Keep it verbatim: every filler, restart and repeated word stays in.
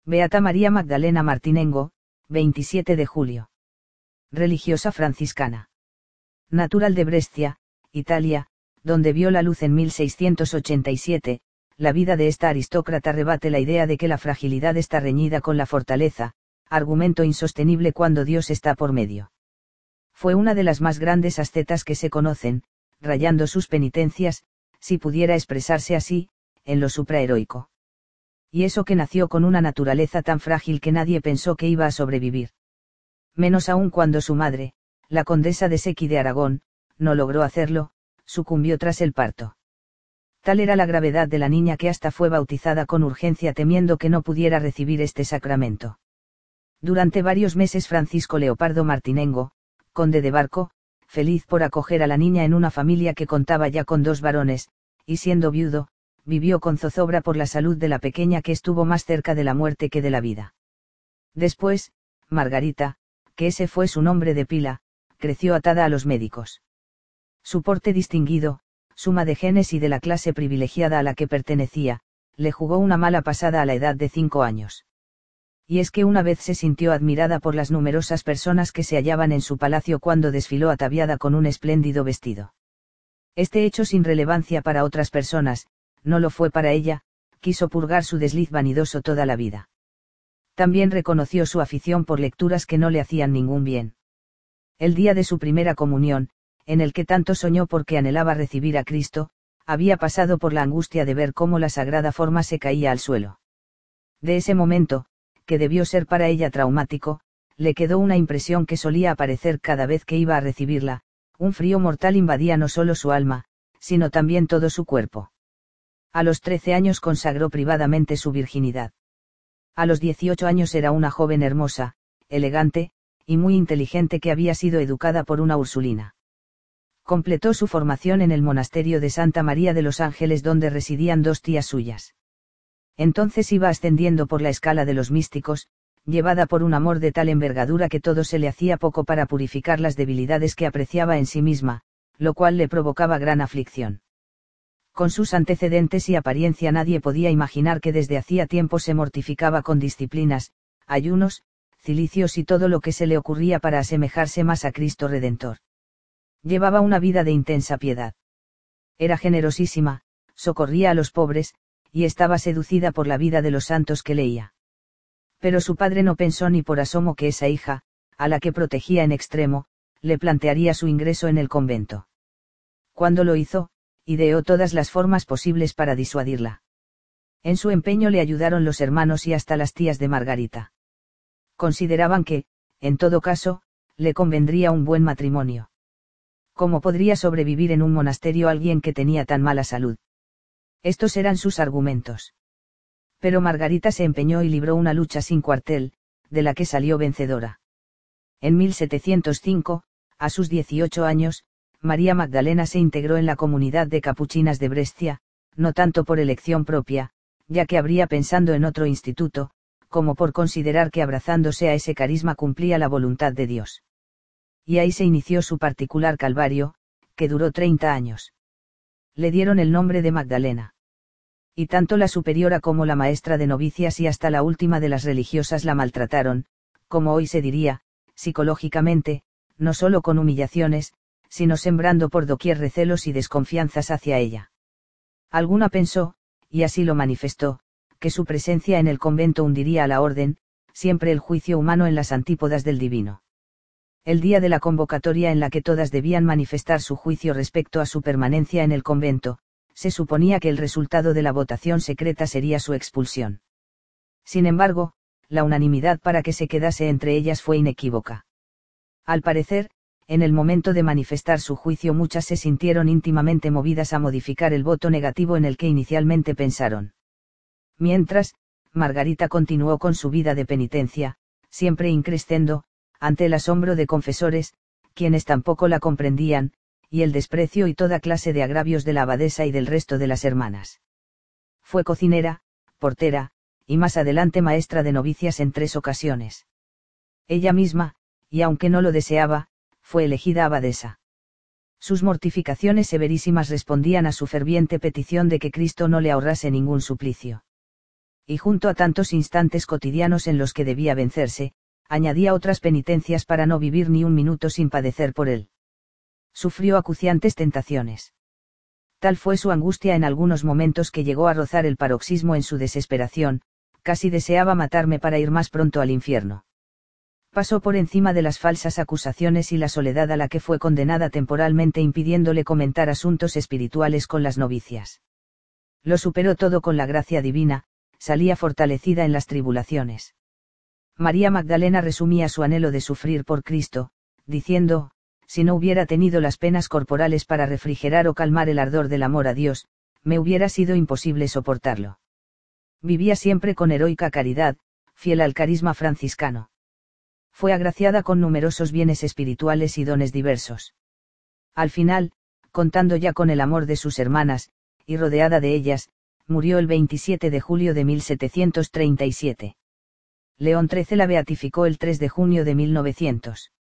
Beata María Magdalena Martinengo, veintisiete de julio. Religiosa franciscana. Natural de Brescia, Italia, donde vio la luz en mil seiscientos ochenta y siete, la vida de esta aristócrata rebate la idea de que la fragilidad está reñida con la fortaleza, argumento insostenible cuando Dios está por medio. Fue una de las más grandes ascetas que se conocen, rayando sus penitencias, si pudiera expresarse así, en lo supraheroico. Y eso que nació con una naturaleza tan frágil que nadie pensó que iba a sobrevivir. Menos aún cuando su madre, la condesa de Secchi de Aragón, no logró hacerlo, sucumbió tras el parto. Tal era la gravedad de la niña que hasta fue bautizada con urgencia temiendo que no pudiera recibir este sacramento. Durante varios meses Francisco Leopardo Martinengo, conde de Barco, feliz por acoger a la niña en una familia que contaba ya con dos varones, y siendo viudo, vivió con zozobra por la salud de la pequeña que estuvo más cerca de la muerte que de la vida. Después, Margarita, que ese fue su nombre de pila, creció atada a los médicos. Su porte distinguido, suma de genes y de la clase privilegiada a la que pertenecía, le jugó una mala pasada a la edad de cinco años. Y es que una vez se sintió admirada por las numerosas personas que se hallaban en su palacio cuando desfiló ataviada con un espléndido vestido. Este hecho sin relevancia para otras personas, no lo fue para ella, quiso purgar su desliz vanidoso toda la vida. También reconoció su afición por lecturas que no le hacían ningún bien. El día de su primera comunión, en el que tanto soñó porque anhelaba recibir a Cristo, había pasado por la angustia de ver cómo la sagrada forma se caía al suelo. De ese momento, que debió ser para ella traumático, le quedó una impresión que solía aparecer cada vez que iba a recibirla, un frío mortal invadía no solo su alma, sino también todo su cuerpo. A los trece años consagró privadamente su virginidad. A los dieciocho años era una joven hermosa, elegante, y muy inteligente que había sido educada por una ursulina. Completó su formación en el monasterio de Santa María de los Ángeles donde residían dos tías suyas. Entonces iba ascendiendo por la escala de los místicos, llevada por un amor de tal envergadura que todo se le hacía poco para purificar las debilidades que apreciaba en sí misma, lo cual le provocaba gran aflicción. Con sus antecedentes y apariencia nadie podía imaginar que desde hacía tiempo se mortificaba con disciplinas, ayunos, cilicios y todo lo que se le ocurría para asemejarse más a Cristo Redentor. Llevaba una vida de intensa piedad. Era generosísima, socorría a los pobres, y estaba seducida por la vida de los santos que leía. Pero su padre no pensó ni por asomo que esa hija, a la que protegía en extremo, le plantearía su ingreso en el convento. Cuando lo hizo, ideó todas las formas posibles para disuadirla. En su empeño le ayudaron los hermanos y hasta las tías de Margarita. Consideraban que, en todo caso, le convendría un buen matrimonio. ¿Cómo podría sobrevivir en un monasterio alguien que tenía tan mala salud? Estos eran sus argumentos. Pero Margarita se empeñó y libró una lucha sin cuartel, de la que salió vencedora. En mil setecientos cinco, a sus dieciocho años, María Magdalena se integró en la comunidad de capuchinas de Brescia, no tanto por elección propia, ya que habría pensando en otro instituto, como por considerar que abrazándose a ese carisma cumplía la voluntad de Dios. Y ahí se inició su particular calvario, que duró treinta años. Le dieron el nombre de Magdalena. Y tanto la superiora como la maestra de novicias y hasta la última de las religiosas la maltrataron, como hoy se diría, psicológicamente, no solo con humillaciones, sino sembrando por doquier recelos y desconfianzas hacia ella. Alguna pensó, y así lo manifestó, que su presencia en el convento hundiría a la orden, siempre el juicio humano en las antípodas del divino. El día de la convocatoria en la que todas debían manifestar su juicio respecto a su permanencia en el convento, se suponía que el resultado de la votación secreta sería su expulsión. Sin embargo, la unanimidad para que se quedase entre ellas fue inequívoca. Al parecer, en el momento de manifestar su juicio muchas se sintieron íntimamente movidas a modificar el voto negativo en el que inicialmente pensaron. Mientras, Margarita continuó con su vida de penitencia, siempre increscendo, ante el asombro de confesores, quienes tampoco la comprendían, y el desprecio y toda clase de agravios de la abadesa y del resto de las hermanas. Fue cocinera, portera, y más adelante maestra de novicias en tres ocasiones. Ella misma, y aunque no lo deseaba, fue elegida abadesa. Sus mortificaciones severísimas respondían a su ferviente petición de que Cristo no le ahorrase ningún suplicio. Y junto a tantos instantes cotidianos en los que debía vencerse, añadía otras penitencias para no vivir ni un minuto sin padecer por él. Sufrió acuciantes tentaciones. Tal fue su angustia en algunos momentos que llegó a rozar el paroxismo en su desesperación, casi deseaba matarme para ir más pronto al infierno. Pasó por encima de las falsas acusaciones y la soledad a la que fue condenada temporalmente impidiéndole comentar asuntos espirituales con las novicias. Lo superó todo con la gracia divina, salía fortalecida en las tribulaciones. María Magdalena resumía su anhelo de sufrir por Cristo, diciendo, si no hubiera tenido las penas corporales para refrigerar o calmar el ardor del amor a Dios, me hubiera sido imposible soportarlo. Vivía siempre con heroica caridad, fiel al carisma franciscano. Fue agraciada con numerosos bienes espirituales y dones diversos. Al final, contando ya con el amor de sus hermanas, y rodeada de ellas, murió el veintisiete de julio de mil setecientos treinta y siete. León trece la beatificó el tres de junio de mil novecientos.